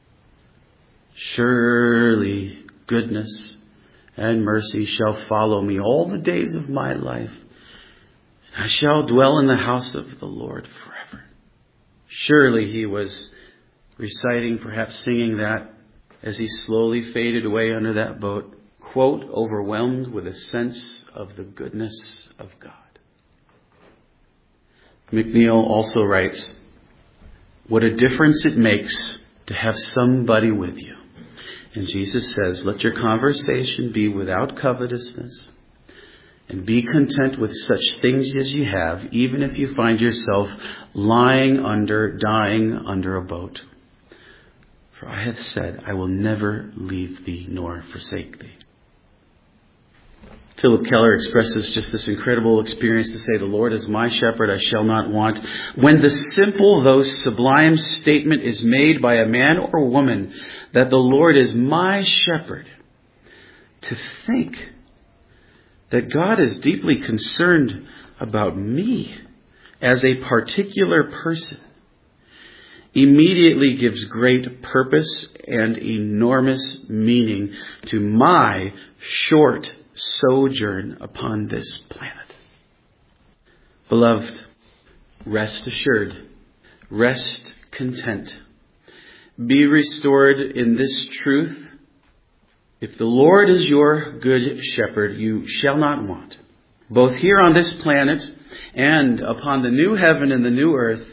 Surely goodness and mercy shall follow me all the days of my life. I shall dwell in the house of the Lord forever. Surely he was reciting, perhaps singing that as he slowly faded away under that boat, quote, overwhelmed with a sense of the goodness of God. McNeil also writes, what a difference it makes to have somebody with you. And Jesus says, let your conversation be without covetousness, and be content with such things as you have, even if you find yourself dying under a boat. For I have said, I will never leave thee nor forsake thee. Philip Keller expresses just this incredible experience to say, the Lord is my shepherd, I shall not want. When the simple, though sublime statement is made by a man or woman that the Lord is my shepherd, to think that God is deeply concerned about me as a particular person immediately gives great purpose and enormous meaning to my short sojourn upon this planet. Beloved, rest assured, rest content, be restored in this truth. If the Lord is your good shepherd, you shall not want, both here on this planet and upon the new heaven and the new earth.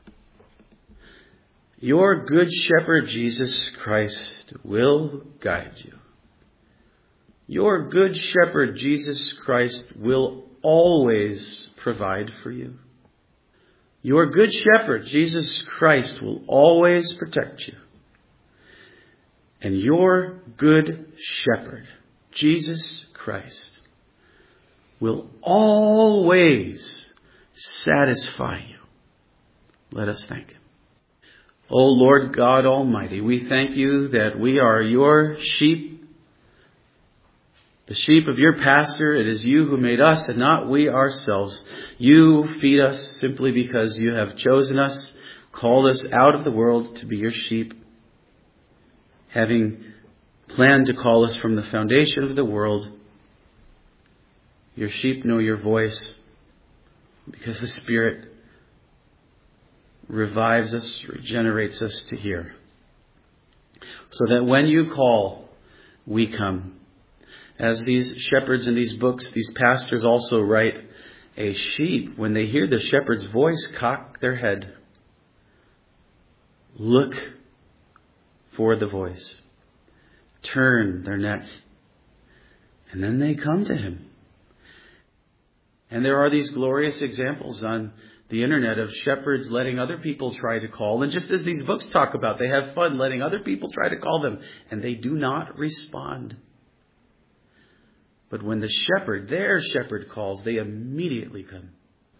Your good shepherd, Jesus Christ, will guide you. Your good shepherd, Jesus Christ, will always provide for you. Your good shepherd, Jesus Christ, will always protect you. And your good shepherd, Jesus Christ, will always satisfy you. Let us thank Him. O Lord God Almighty, we thank you that we are your sheep, the sheep of your pasture. It is you who made us and not we ourselves. You feed us simply because you have chosen us, called us out of the world to be your sheep, having planned to call us from the foundation of the world. Your sheep know your voice because the Spirit revives us, regenerates us to hear. So that when you call, we come. As these shepherds in these books, these pastors also write, a sheep, when they hear the shepherd's voice, cock their head. Look for the voice. Turn their neck. And then they come to him. And there are these glorious examples on the internet of shepherds letting other people try to call. And just as these books talk about, they have fun letting other people try to call them. And they do not respond. But when the shepherd, their shepherd, calls, they immediately come.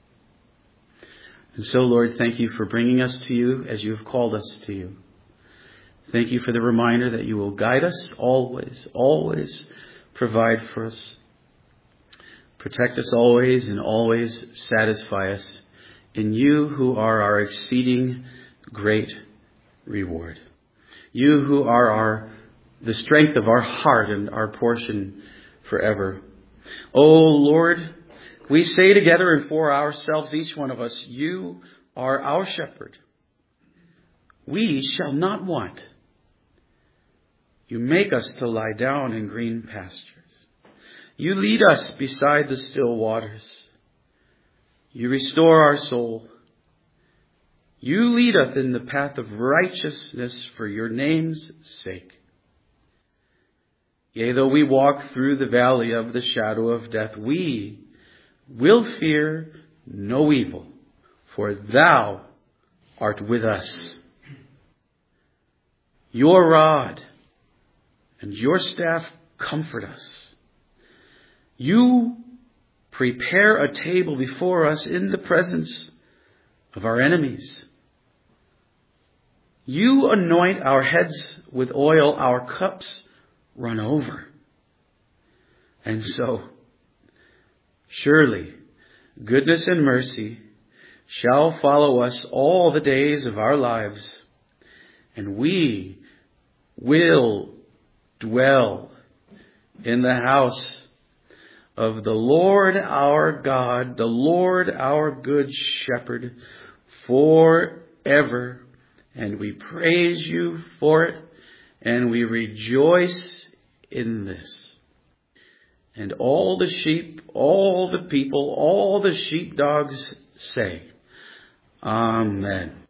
And so, Lord, thank you for bringing us to you as you have called us to you. Thank you for the reminder that you will guide us always, always provide for us. Protect us always and always satisfy us in you who are our exceeding great reward. You who are the strength of our heart and our portion forever. O Lord, we say together and for ourselves, each one of us, you are our shepherd. We shall not want. You make us to lie down in green pastures. You lead us beside the still waters. You restore our soul. You lead us in the path of righteousness for your name's sake. Yea, though we walk through the valley of the shadow of death, we will fear no evil, for thou art with us. Your rod and your staff comfort us. You prepare a table before us in the presence of our enemies. You anoint our heads with oil, our cups run over. And so, surely, goodness and mercy shall follow us all the days of our lives, and we will dwell in the house of the Lord our God, the Lord our good shepherd, forever. And we praise you for it, and we rejoice in this. And all the sheep, all the people, all the sheepdogs say, Amen.